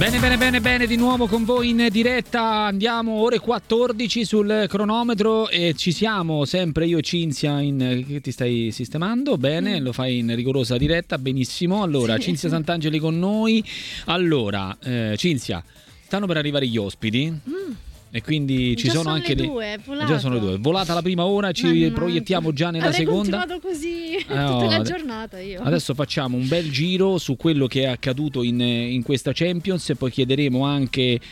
Bene, di nuovo con voi in diretta, andiamo ore 14 sul cronometro e ci siamo sempre io e Cinzia che ti stai sistemando, bene, lo fai in rigorosa diretta, benissimo. Allora, sì. Cinzia Sant'Angeli con noi. Allora, Cinzia, stanno per arrivare gli ospiti. E quindi ci sono anche già sono le due. Volata la prima ora, ci proiettiamo già nella seconda. Avrei continuato così tutta la giornata io. Adesso facciamo un bel giro su quello che è accaduto in questa Champions e poi chiederemo anche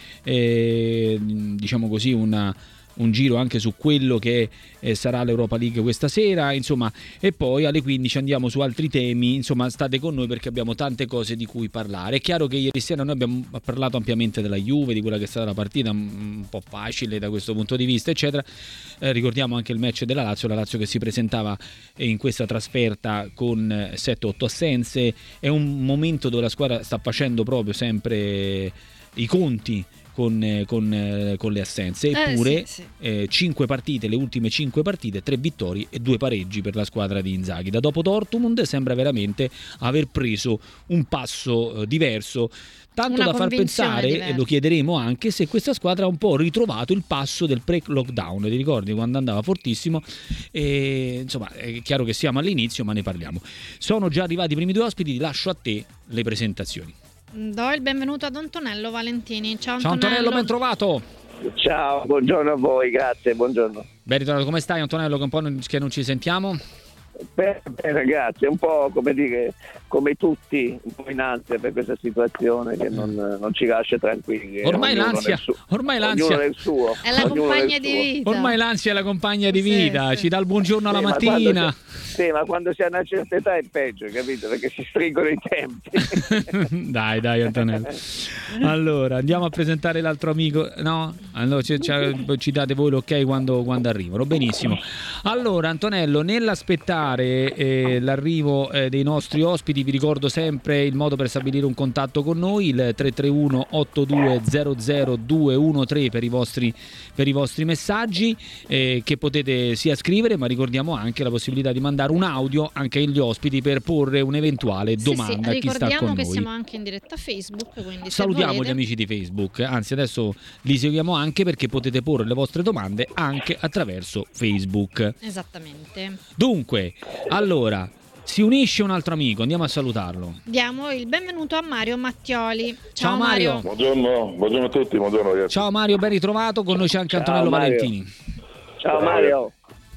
diciamo così un giro anche su quello che sarà l'Europa League questa sera, insomma, e poi alle 15 andiamo su altri temi, insomma, state con noi perché abbiamo tante cose di cui parlare. È chiaro che ieri sera noi abbiamo parlato ampiamente della Juve, di quella che è stata la partita un po' facile da questo punto di vista, eccetera. Ricordiamo anche il match della Lazio, la Lazio che si presentava in questa trasferta con 7-8 assenze. È un momento dove la squadra sta facendo proprio sempre i conti con le assenze, eppure sì. 5 partite, le ultime 5 partite, 3 vittorie e 2 pareggi per la squadra di Inzaghi. Da dopo Dortmund sembra veramente aver preso un passo diverso, tanto da far pensare, e lo chiederemo anche, se questa squadra ha un po' ritrovato il passo del pre-lockdown. Ti ricordi quando andava fortissimo? E, insomma, è chiaro che siamo all'inizio, ma ne parliamo. Sono già arrivati i primi due ospiti, lascio a te le presentazioni. Do il benvenuto ad Antonello Valentini. Ciao Antonello, ben trovato. Ciao, buongiorno a voi, grazie, buongiorno. Ben ritrovato, come stai Antonello? Che un po' che non ci sentiamo? Bene, ragazzi, un po' come dire, come tutti, un po' in ansia per questa situazione che non ci lascia tranquilli. Ormai l'ansia del suo. È la compagna di vita. Ormai l'ansia è la compagna di vita, ci dà il buongiorno alla mattina. Ma quando si ha una certa età è peggio, capito? Perché si stringono i tempi. Dai Antonello. Allora, andiamo a presentare l'altro amico. No? Allora, ci date voi l'ok quando arrivano. Benissimo. Allora, Antonello, nell'aspettare l'arrivo dei nostri ospiti, vi ricordo sempre il modo per stabilire un contatto con noi, il 331 8200 213 per i vostri messaggi, che potete sia scrivere, ma ricordiamo anche la possibilità di mandare un audio anche agli ospiti per porre un'eventuale domanda a chi sta con noi. Ricordiamo che siamo anche in diretta Facebook, quindi salutiamo gli amici di Facebook, anzi adesso li seguiamo anche perché potete porre le vostre domande anche attraverso Facebook. Esattamente. Dunque, allora, si unisce un altro amico, andiamo a salutarlo. Diamo il benvenuto a Mario Mattioli. Ciao Mario. Buongiorno a tutti, buongiorno ragazzi. Ciao Mario, ben ritrovato, con noi c'è anche Antonello Valentini. Ciao Mario.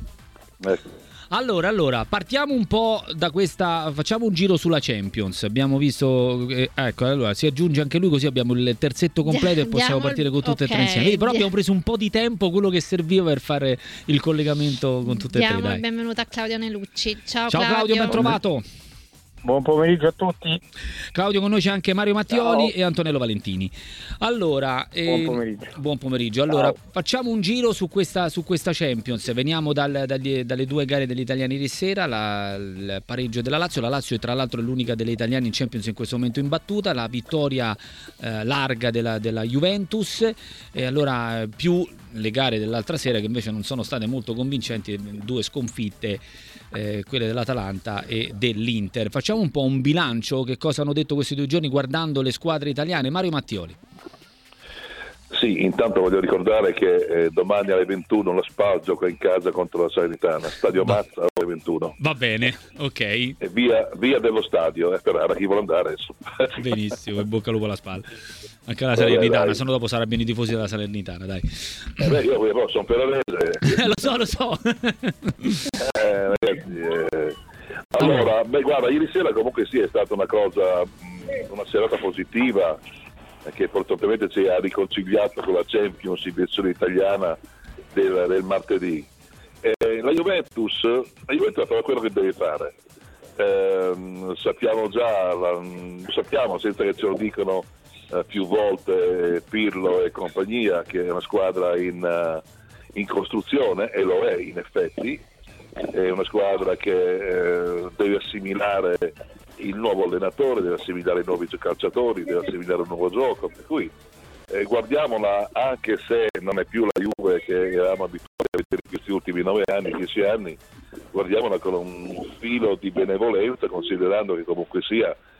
Allora, partiamo un po' da questa, facciamo un giro sulla Champions. Abbiamo visto, ecco, allora si aggiunge anche lui, così abbiamo il terzetto completo e possiamo partire con tutte e tre insieme. Vedi, però abbiamo preso un po' di tempo, quello che serviva per fare il collegamento con tutte e tre. Diamo il benvenuto a Claudio Nelucci. Ciao Claudio, ben trovato. Buon pomeriggio a tutti. Claudio, con noi c'è anche Mario Mattioli e Antonello Valentini. Allora, buon pomeriggio. Allora, facciamo un giro su questa Champions. Veniamo dalle due gare degli italiani ieri sera, il pareggio della Lazio. La Lazio tra l'altro è l'unica delle italiane in Champions in questo momento imbattuta, la vittoria larga della Juventus, e allora più le gare dell'altra sera che invece non sono state molto convincenti, 2 sconfitte, quelle dell'Atalanta e dell'Inter. Facciamo un po' un bilancio, che cosa hanno detto questi 2 giorni guardando le squadre italiane. Mario Mattioli. Sì, intanto voglio ricordare che domani alle 21 lo SPAL gioca in casa contro la Salernitana, Stadio Mazza alle 21. Va bene, ok. E via dello stadio, per chi vuole andare adesso. Benissimo, e bocca al lupo alla spalla. Anche la Salernitana, se no dopo saranno i tifosi della Salernitana, dai. Io sono peronese. Lo so. Allora, guarda, ieri sera comunque sì, è stata una serata positiva, che fortunatamente ci ha riconciliato con la Champions in versione italiana del martedì. La Juventus ha fatto quello che deve fare. Sappiamo senza che ce lo dicano più volte Pirlo e compagnia, che è una squadra in costruzione, e lo è in effetti. È una squadra che deve assimilare il nuovo allenatore, deve assimilare i nuovi calciatori, deve assimilare un nuovo gioco, per cui guardiamola, anche se non è più la Juve che eravamo abituati a vedere questi ultimi 10 anni, guardiamola con un filo di benevolenza, considerando che comunque sia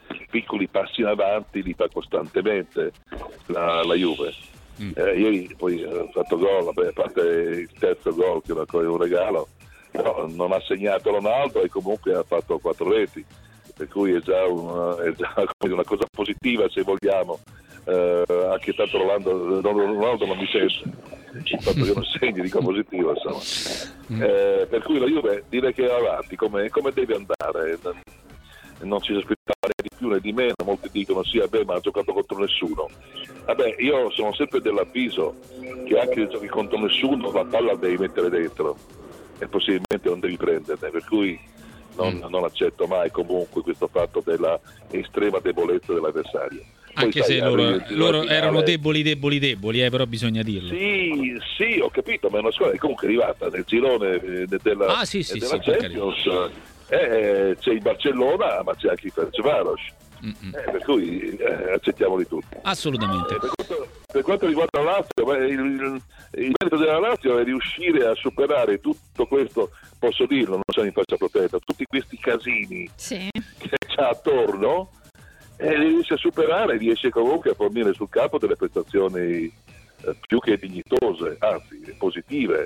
piccoli passi in avanti li fa costantemente la Juve. Ieri poi ha fatto gol, a parte il terzo gol che era un regalo, però non ha segnato Ronaldo e comunque ha fatto 4 reti, per cui è già una cosa positiva, se vogliamo. Anche tanto Ronaldo non mi sente, il fatto che non segni dico positivo, insomma. Per cui la Juve direi che è avanti come deve andare, non ci si aspettava né di più né di meno. Molti dicono sì, ma ha giocato contro nessuno. Vabbè, io sono sempre dell'avviso che anche se giochi contro nessuno la palla devi mettere dentro e possibilmente non devi prenderne, per cui non accetto mai comunque questo fatto della estrema debolezza dell'avversario. Anche poi, se sai, loro erano deboli, però bisogna dirlo. Sì, ho capito, ma è una squadra che comunque è arrivata nel girone della Champions. C'è il Barcellona, ma c'è anche il Ferencvaros. Per cui accettiamo di tutto. Assolutamente. Per quanto riguarda la Lazio, il merito della Lazio è riuscire a superare tutto questo, posso dirlo, non sono in faccia protetta, tutti questi casini che c'ha attorno, e riesce a superare, riesce comunque a fornire sul campo delle prestazioni più che dignitose, anzi positive.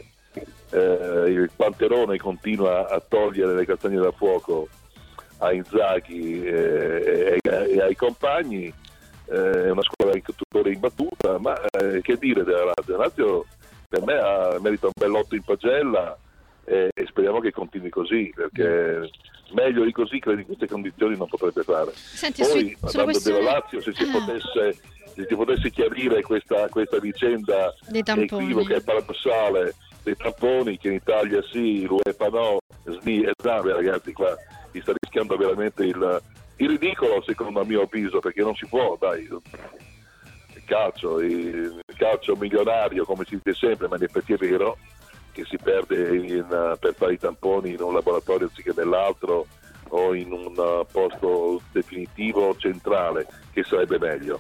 Il Panterone continua a togliere le castagne da fuoco a Inzaghi e ai compagni, è una squadra tuttora imbattuta, ma che dire della Lazio? La Lazio per me merita un bell'otto in pagella e speriamo che continui così, perché meglio di così credo in queste condizioni non potrebbe fare. Senti, poi parlando della Lazio, se si potesse chiarire questa vicenda equivoca e paradossale dei tamponi, che in Italia sì, l'UEFA no, SNI e Zambia, ragazzi, qua si sta rischiando veramente il ridicolo, secondo il mio avviso, perché non si può, dai, il calcio milionario, come si dice sempre, ma in effetti è vero, che si perde per fare i tamponi in un laboratorio anziché nell'altro o in un posto definitivo centrale, che sarebbe meglio.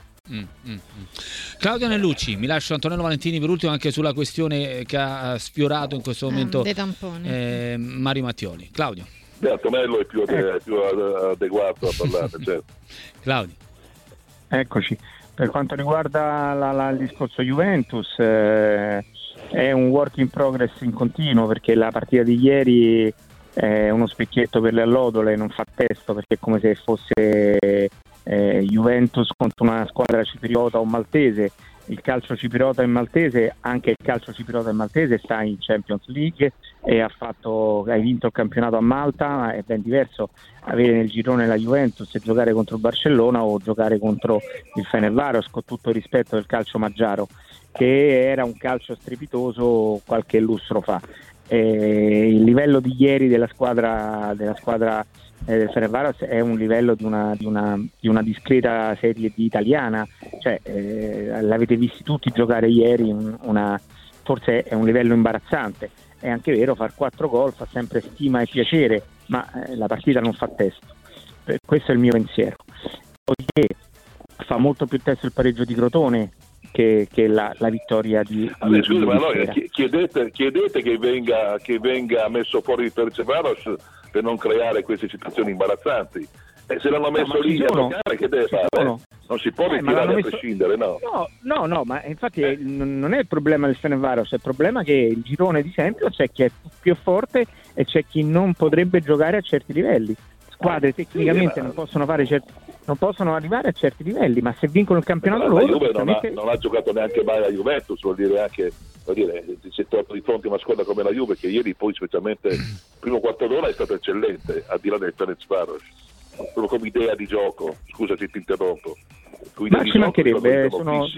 Claudio Nellucci, mi lascio Antonello Valentini per ultimo anche sulla questione che ha sfiorato in questo momento dei tamponi. Mario Mattioli. Claudio. Antonello è più adeguato a parlare, certo. Claudio. Eccoci. Per quanto riguarda il discorso Juventus, è un work in progress in continuo, perché la partita di ieri è uno specchietto per le allodole, non fa testo, perché è come se fosse Juventus contro una squadra cipriota o maltese. Il calcio cipriota e maltese, anche il calcio cipriota e maltese sta in Champions League e hai vinto il campionato a Malta, ma è ben diverso avere nel girone la Juventus e giocare contro il Barcellona o giocare contro il Fenerbahce, con tutto il rispetto del calcio magiaro, che era un calcio strepitoso qualche lustro fa. Il livello di ieri della squadra del Fenerbahce è un livello di una discreta serie D italiana, cioè l'avete visti tutti giocare ieri, forse è un livello imbarazzante. È anche vero, far 4 gol fa sempre stima e piacere, ma la partita non fa testo. Questo è il mio pensiero. Poiché fa molto più testo il pareggio di Crotone che la vittoria di scusa, ma allora chiedete che venga messo fuori il Ferencvaros per non creare queste situazioni imbarazzanti. Se l'hanno messo lì a giocare, che deve fare? Non si può ritirare a prescindere, no? No, ma infatti non è il problema del Fenerbahce, è il problema che il girone di Champions c'è chi è più forte e c'è chi non potrebbe giocare a certi livelli. Squadre tecnicamente non possono arrivare a certi livelli, ma se vincono il campionato la Juve non ha giocato neanche mai la Juventus, vuol dire anche si è trovato di fronte a una squadra come la Juve, che ieri poi specialmente il primo quarto d'ora è stato eccellente, al di là del Ferencvaros, proprio come idea di gioco. Scusa se ti interrompo. Ma ci mancherebbe,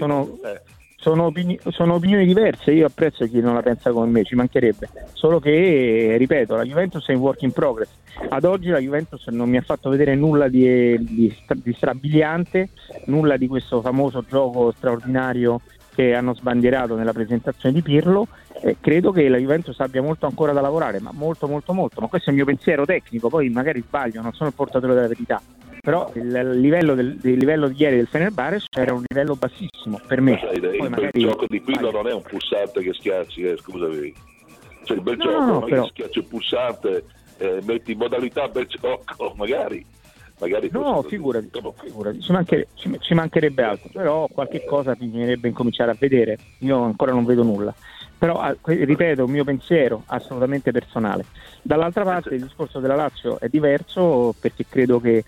sono opinioni diverse, io apprezzo chi non la pensa come me, ci mancherebbe, solo che, ripeto, la Juventus è in work in progress. Ad oggi la Juventus non mi ha fatto vedere nulla di strabiliante, nulla di questo famoso gioco straordinario che hanno sbandierato nella presentazione di Pirlo. Credo che la Juventus abbia molto ancora da lavorare, ma molto, ma questo è il mio pensiero tecnico, poi magari sbaglio, non sono il portatore della verità, però il livello di ieri del Fenerbahce era un livello bassissimo per me. Il gioco di Pirlo non è un pulsante che schiacci, scusami, cioè il bel gioco, non è che schiacci il pulsante, metti in modalità bel gioco, magari magari No, figurati, ci mancherebbe altro, però qualche cosa bisognerebbe incominciare a vedere. Io ancora non vedo nulla, però ripeto, un mio pensiero assolutamente personale. Dall'altra parte il discorso della Lazio è diverso, perché credo che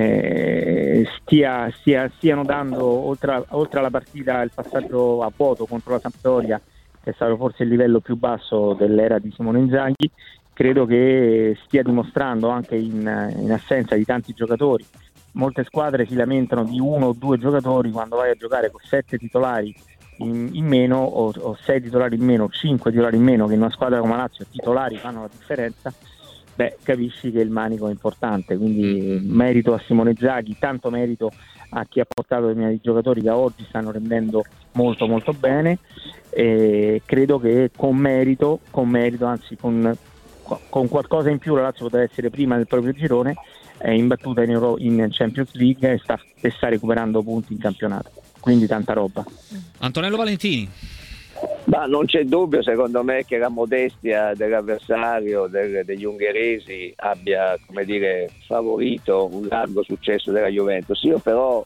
stiano dando oltre alla partita il passaggio a vuoto contro la Sampdoria, che è stato forse il livello più basso dell'era di Simone Inzaghi. Credo che stia dimostrando, anche in assenza di tanti giocatori. Molte squadre si lamentano di 1 o 2 giocatori quando vai a giocare con 7 titolari in meno o 6 titolari in meno, 5 titolari in meno, che in una squadra come Lazio titolari fanno la differenza. Capisci che il manico è importante, quindi merito a Simone Inzaghi, tanto merito a chi ha portato determinati giocatori che oggi stanno rendendo molto molto bene, e credo che con merito, anzi con qualcosa in più, la Lazio poteva essere prima del proprio girone, è imbattuta in Champions League e sta recuperando punti in campionato, quindi tanta roba. Antonello Valentini. Ma non c'è dubbio, secondo me, che la modestia dell'avversario, degli ungheresi, abbia, come dire, favorito un largo successo della Juventus. Io però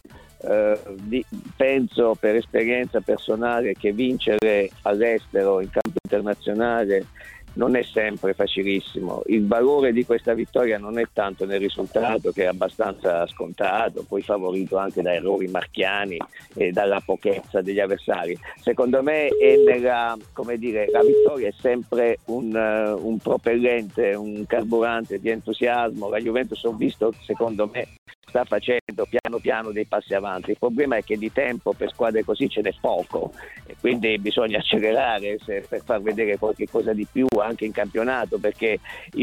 penso, per esperienza personale, che vincere all'estero in campo internazionale non è sempre facilissimo. Il valore di questa vittoria non è tanto nel risultato, che è abbastanza scontato, poi favorito anche da errori marchiani e dalla pochezza degli avversari. Secondo me è la vittoria è sempre un propellente, un carburante di entusiasmo. La Juventus, ho visto, secondo me, sta facendo piano piano dei passi avanti. Il problema è che di tempo per squadre così ce n'è poco, e quindi bisogna accelerare per far vedere qualche cosa di più anche in campionato, perché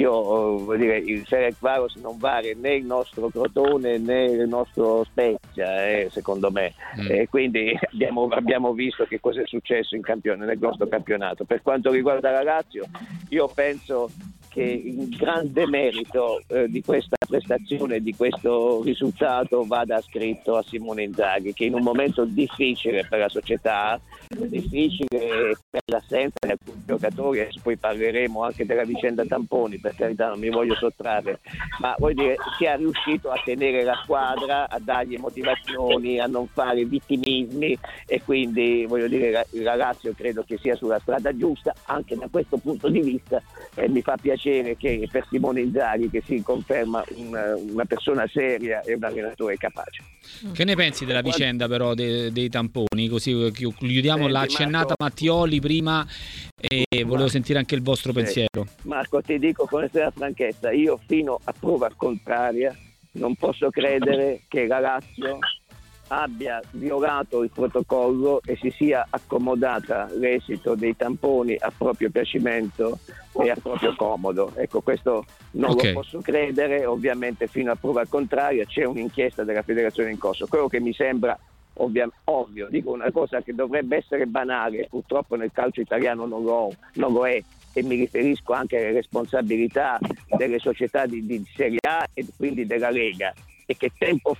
il Ferencváros non vale né il nostro Crotone né il nostro Spezia, secondo me. Quindi abbiamo visto che cosa è successo nel nostro campionato. Per quanto riguarda la Lazio, io penso che il grande merito di questa prestazione, di questo risultato, vada ascritto a Simone Inzaghi, che in un momento difficile per la società, difficile per l'assenza di alcuni giocatori, adesso poi parleremo anche della vicenda Tamponi, per carità, non mi voglio sottrarre, ma sia riuscito a tenere la squadra, a dargli motivazioni, a non fare vittimismi, e quindi la Lazio credo che sia sulla strada giusta anche da questo punto di vista, e mi fa piacere che per Simone Inzaghi, che si conferma una persona seria e un allenatore capace. Che ne pensi della vicenda però dei tamponi? Così chiudiamo, l'ha accennata Mattioli prima, e volevo sentire anche il vostro pensiero. Marco, ti dico con estrema franchezza, io fino a prova contraria non posso credere che la Lazio abbia violato il protocollo e si sia accomodata l'esito dei tamponi a proprio piacimento e a proprio comodo. Ecco, questo non lo posso credere. Ovviamente fino a prova contraria c'è un'inchiesta della federazione in corso. Quello che mi sembra ovvio, dico una cosa che dovrebbe essere banale, purtroppo nel calcio italiano non lo è, e mi riferisco anche alle responsabilità delle società di Serie A e quindi della Lega, e che tempo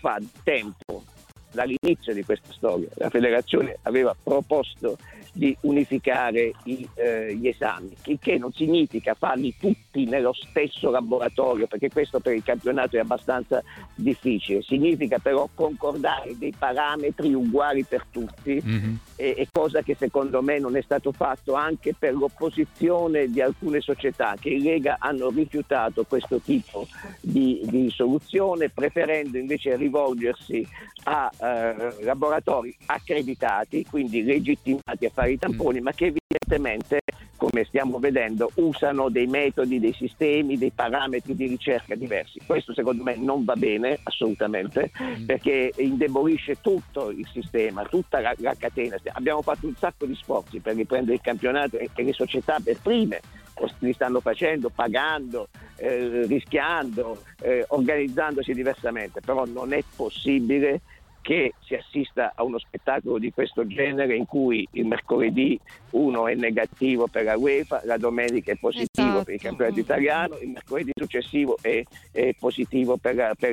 dall'inizio di questa storia la federazione aveva proposto di unificare gli esami, il che non significa farli tutti nello stesso laboratorio, perché questo per il campionato è abbastanza difficile, significa però concordare dei parametri uguali per tutti, e cosa che secondo me non è stato fatto anche per l'opposizione di alcune società che in Lega hanno rifiutato questo tipo di soluzione, preferendo invece rivolgersi a laboratori accreditati, quindi legittimati a fare i tamponi, ma che evidentemente, come stiamo vedendo, usano dei metodi, dei sistemi, dei parametri di ricerca diversi. Questo secondo me non va bene assolutamente, perché indebolisce tutto il sistema, tutta la catena. Abbiamo fatto un sacco di sforzi per riprendere il campionato, e le società per prime li stanno facendo, pagando, rischiando, organizzandosi diversamente, però non è possibile che si assista a uno spettacolo di questo genere in cui il mercoledì uno è negativo per la UEFA, la domenica è positivo per il campionato italiano, il mercoledì successivo è positivo per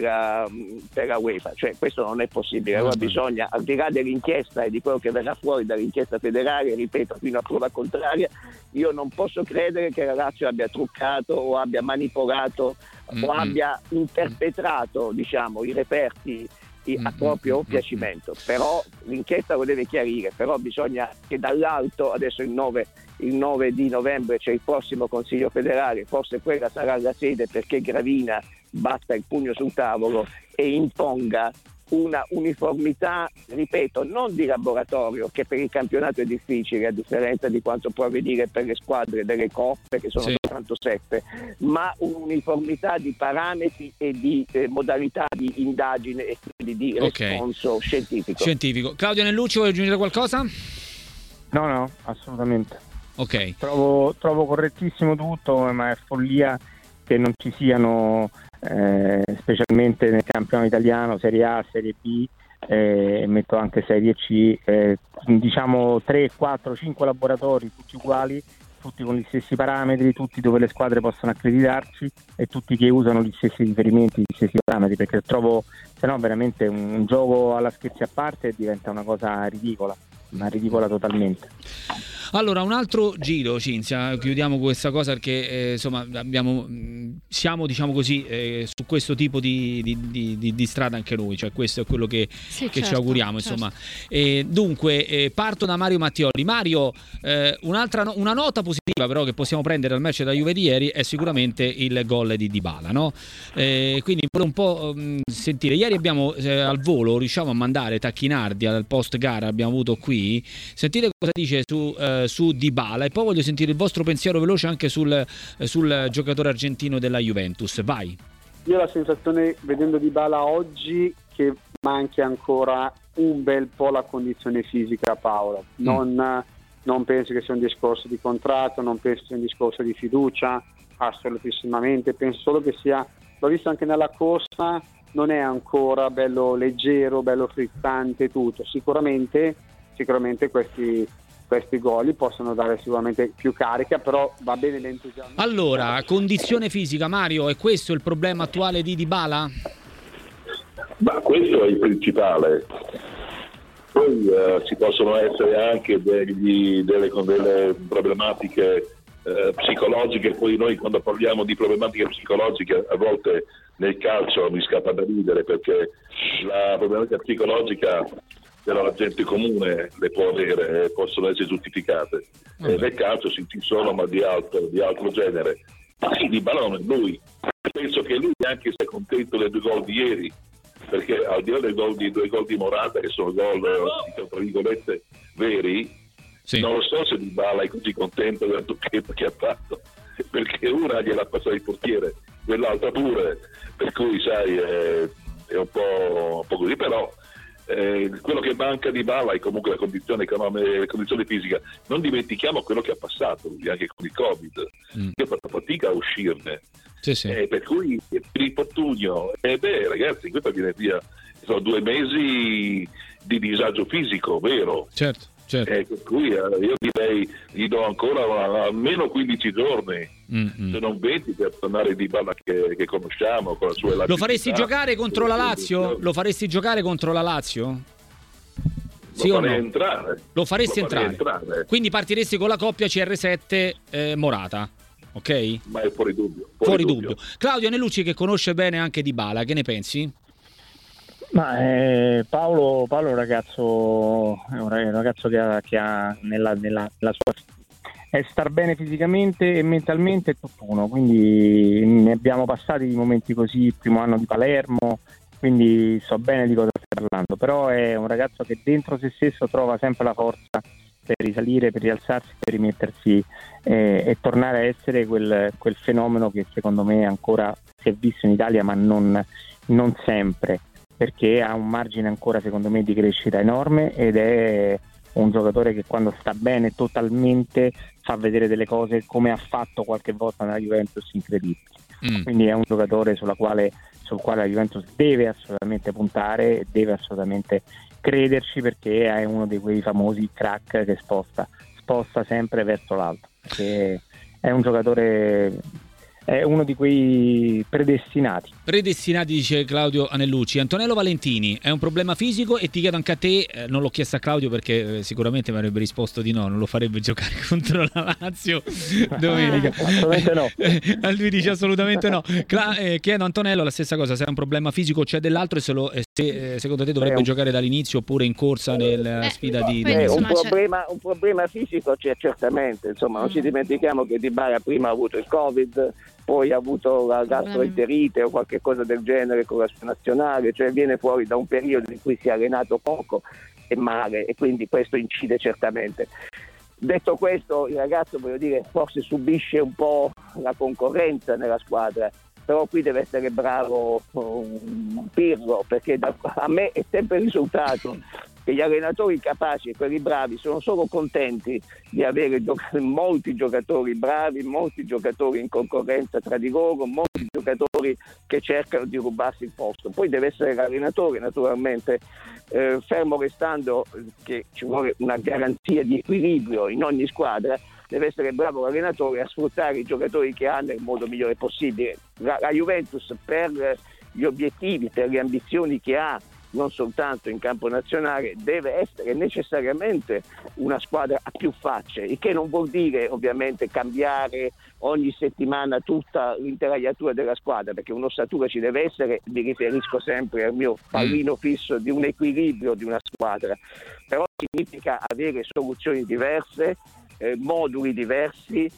la UEFA, cioè questo non è possibile. Allora bisogna, al di là dell'inchiesta e di quello che verrà fuori dall'inchiesta federale, ripeto, fino a prova contraria, io non posso credere che la Lazio abbia truccato o abbia manipolato o abbia interpretato, diciamo, i referti a proprio piacimento. Però l'inchiesta lo deve chiarire, però bisogna che dall'alto, adesso il 9 di novembre c'è il prossimo Consiglio federale, forse quella sarà la sede perché Gravina batta il pugno sul tavolo e imponga una uniformità, ripeto, non di laboratorio, che per il campionato è difficile, a differenza di quanto può avvenire per le squadre delle coppe, che sono soltanto 7, ma un'uniformità di parametri e di modalità di indagine e quindi di responso scientifico. Claudio Nellucci, vuoi aggiungere qualcosa? No, assolutamente. Ok. Trovo correttissimo tutto, ma è follia che non ci siano specialmente nel campionato italiano, Serie A, Serie B, metto anche Serie C, diciamo 3, 4, 5 laboratori tutti uguali, tutti con gli stessi parametri, tutti dove le squadre possono accreditarci e tutti che usano gli stessi riferimenti, gli stessi parametri, perché trovo, se no, veramente un gioco alla scherzi a parte diventa una cosa ridicola, ma ridicola totalmente. Allora, un altro giro, Cinzia, chiudiamo questa cosa perché insomma siamo, diciamo così, su questo tipo di strada anche noi, cioè questo è quello che ci auguriamo, insomma. Dunque, parto da Mario Mattioli. Mario, una nota positiva però che possiamo prendere dal match da Juve di ieri è sicuramente il gol di Dybala, no? Quindi volevo un po' sentire, ieri abbiamo al volo riusciamo a mandare Tacchinardi al post gara, abbiamo avuto qui, sentite cosa dice su Dybala e poi voglio sentire il vostro pensiero veloce anche sul giocatore argentino della Juventus. Vai. Io ho la sensazione, vedendo Dybala oggi, che manchi ancora un bel po' la condizione fisica, Paolo. Non penso che sia un discorso di contratto, non penso sia un discorso di fiducia, assolutissimamente, penso solo che sia, l'ho visto anche nella corsa, non è ancora bello leggero, bello frizzante tutto. Sicuramente questi gol possono dare sicuramente più carica, però va bene l'entusiasmo. Allora, condizione fisica, Mario, è questo il problema attuale di Dybala? Ma questo è il principale. Poi ci possono essere anche delle problematiche psicologiche. Poi noi quando parliamo di problematiche psicologiche a volte nel calcio mi scappa da ridere, perché la problematica psicologica della gente comune le può avere, possono essere giustificate. Nel calcio ci sono, ma di altro genere. Sì, Dybala non è lui. Penso che lui anche sia contento dei 2 gol di ieri, perché al di là dei 2 gol di Morata, che sono gol tra virgolette veri, non lo so se Dybala è così contento della tocchetta che ha fatto, perché una gliel'ha passata il portiere, quell'altra pure, per cui sai è un po' così, però quello che manca di Dybala è comunque la condizione economica, la condizione fisica. Non dimentichiamo quello che ha passato anche con il Covid, che ha fatto fatica a uscirne. Per cui il infortunio, ragazzi, questo viene via, sono 2 mesi di disagio fisico, vero? Certo. Per cui io direi gli do ancora almeno 15 giorni, se non 20, per tornare di Dybala che conosciamo con la sua elasticità. Lo faresti giocare contro la Lazio? Lo faresti giocare contro la Lazio? Sì o no? Entrare. Lo faresti entrare. Quindi partiresti con la coppia CR7 Morata, ok? Ma è fuori dubbio. Fuori dubbio. Claudio Nellucci, che conosce bene anche Dybala, che ne pensi? Ma Paolo è un ragazzo che ha nella sua è star bene fisicamente e mentalmente è tutt'uno, quindi ne abbiamo passati di momenti così il primo anno di Palermo, quindi so bene di cosa stai parlando, però è un ragazzo che dentro se stesso trova sempre la forza per risalire, per rialzarsi, per rimettersi e tornare a essere quel fenomeno che secondo me ancora si è visto in Italia, ma non sempre, perché ha un margine ancora secondo me di crescita enorme ed è un giocatore che quando sta bene totalmente fa vedere delle cose come ha fatto qualche volta nella Juventus incredibili. Quindi è un giocatore sulla quale sul quale la Juventus deve assolutamente puntare e deve assolutamente crederci, perché è uno di quei famosi crack che sposta sempre verso l'alto, che è un giocatore, è uno di quei predestinati, dice Claudio Anellucci. Antonello Valentini, è un problema fisico? E ti chiedo anche a te, non l'ho chiesto a Claudio perché sicuramente mi avrebbe risposto di no, non lo farebbe giocare contro la Lazio domenica. Assolutamente no. Lui dice assolutamente no. Chiedo a Antonello la stessa cosa, se è un problema fisico c'è dell'altro, e se secondo te dovrebbe giocare dall'inizio oppure in corsa nella sfida di un problema fisico c'è certamente, insomma, non ci dimentichiamo che Dybala prima ha avuto il Covid, poi ha avuto la gastroenterite o qualche cosa del genere con la sua nazionale, cioè viene fuori da un periodo in cui si è allenato poco e male, e quindi questo incide certamente. Detto questo, il ragazzo, voglio dire, forse subisce un po' la concorrenza nella squadra, però qui deve essere bravo Pirlo, perché a me è sempre risultato che gli allenatori capaci e quelli bravi sono solo contenti di avere molti giocatori bravi, molti giocatori in concorrenza tra di loro, molti giocatori che cercano di rubarsi il posto. Poi deve essere l'allenatore, naturalmente, fermo restando che ci vuole una garanzia di equilibrio in ogni squadra, deve essere bravo l'allenatore a sfruttare i giocatori che ha nel modo migliore possibile. La Juventus, per gli obiettivi, per le ambizioni che ha, non soltanto in campo nazionale, deve essere necessariamente una squadra a più facce, il che non vuol dire ovviamente cambiare ogni settimana tutta l'intelaiatura della squadra, perché un'ossatura ci deve essere. Mi riferisco sempre al mio pallino fisso di un equilibrio di una squadra, però significa avere soluzioni diverse, moduli diversi,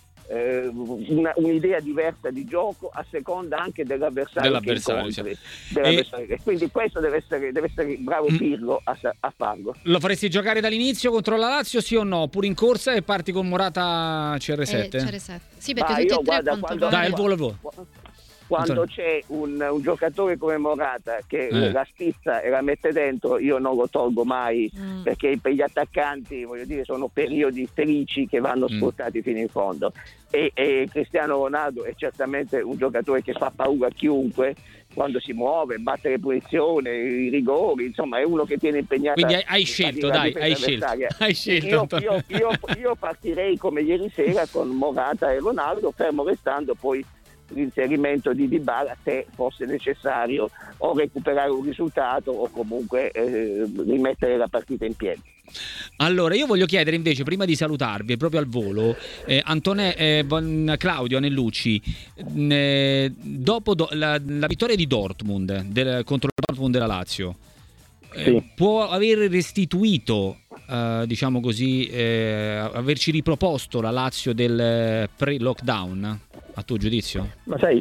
un'idea diversa di gioco a seconda anche dell'avversario che incontri. Quindi questo deve essere bravo Pirlo a farlo. Lo faresti giocare dall'inizio contro la Lazio, sì o no? Pure in corsa e parti con Morata CR7? CR7. Sì, perché tutti e tre dai, il volo. Quando c'è un giocatore come Morata che la spizza e la mette dentro, io non lo tolgo mai, perché per gli attaccanti, voglio dire, sono periodi felici che vanno sfruttati fino in fondo, e Cristiano Ronaldo è certamente un giocatore che fa paura a chiunque quando si muove, batte le punizioni, i rigori, insomma è uno che tiene impegnato. Quindi hai scelto, hai scelto. Io partirei come ieri sera con Morata e Ronaldo, fermo restando poi l'inserimento di Dybala se fosse necessario, o recuperare un risultato o comunque rimettere la partita in piedi. Allora io voglio chiedere invece, prima di salutarvi proprio al volo, Claudio Anellucci, dopo la vittoria di Dortmund contro il Dortmund della Lazio, può aver restituito, diciamo così, averci riproposto la Lazio del pre-lockdown, a tuo giudizio? Ma sai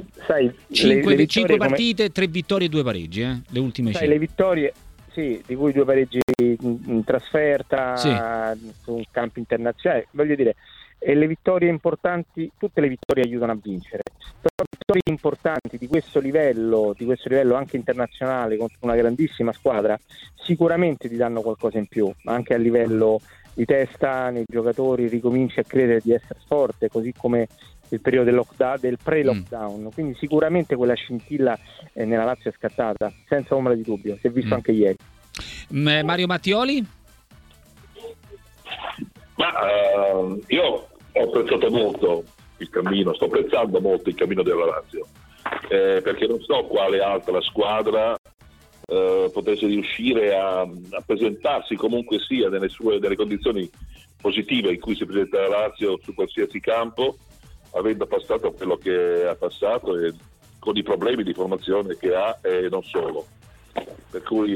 5 partite, 3 vittorie e 2 pareggi, le ultime 5. Le vittorie, sì, di cui 2 pareggi in trasferta, su campi internazionali, voglio dire, e le vittorie importanti, tutte le vittorie aiutano a vincere, però vittorie importanti di questo livello anche internazionale contro una grandissima squadra sicuramente ti danno qualcosa in più, anche a livello di testa nei giocatori, ricominci a credere di essere forte, così come il periodo del pre-lockdown, quindi sicuramente quella scintilla nella Lazio è scattata, senza ombra di dubbio, si è visto anche ieri. Mario Mattioli? Ma io ho apprezzato molto il cammino, sto apprezzando molto il cammino della Lazio, perché non so quale altra squadra potesse riuscire a presentarsi comunque sia delle condizioni positive in cui si presenta la Lazio su qualsiasi campo, avendo passato quello che ha passato e con i problemi di formazione che ha e non solo. Per cui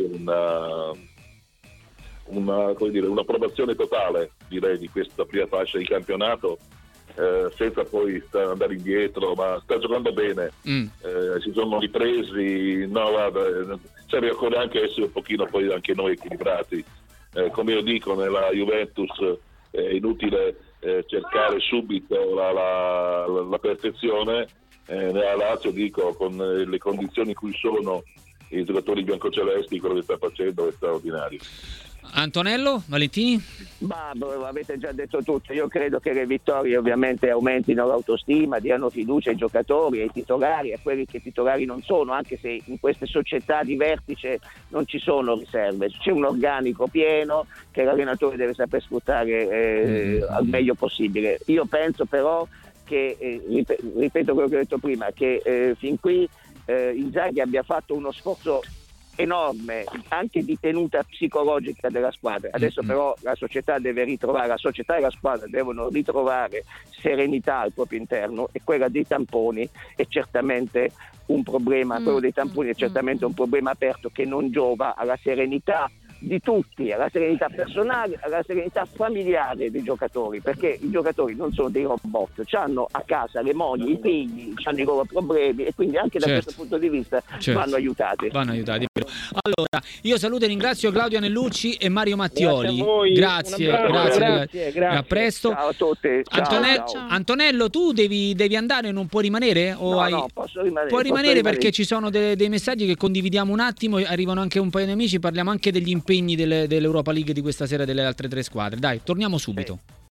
un'approvazione totale, direi, di questa prima fascia di campionato, senza poi andare indietro, ma sta giocando bene, si sono ripresi, occorre anche essere un pochino poi anche noi equilibrati, come io dico nella Juventus è inutile cercare subito la perfezione, nella Lazio dico con le condizioni in cui sono i giocatori biancocelesti, quello che sta facendo è straordinario. Antonello Valentini? Ma avete già detto tutto, io credo che le vittorie ovviamente aumentino l'autostima, diano fiducia ai giocatori, ai titolari, a quelli che titolari non sono, anche se in queste società di vertice non ci sono riserve, c'è un organico pieno che l'allenatore deve saper sfruttare al meglio possibile. Io penso però che, ripeto quello che ho detto prima, che fin qui Inzaghi abbia fatto uno sforzo enorme anche di tenuta psicologica della squadra. Adesso però la società deve ritrovare, la società e la squadra devono ritrovare serenità al proprio interno, e quella dei tamponi è certamente un problema, quello dei tamponi è certamente un problema aperto che non giova alla serenità di tutti, alla serenità personale, alla serenità familiare dei giocatori, perché i giocatori non sono dei robot, hanno a casa le mogli, i figli, hanno i loro problemi, e quindi anche da questo punto di vista vanno aiutati. Allora, io saluto e ringrazio Claudio Anellucci e Mario Mattioli. Grazie. A presto. Ciao a tutti. Ciao. Antonello, tu devi andare, non puoi rimanere? No, posso rimanere. Puoi rimanere perché ci sono dei messaggi che condividiamo un attimo, arrivano anche un paio di amici, parliamo anche degli impegni dell'Europa League di questa sera, delle altre 3 squadre. Dai, torniamo subito.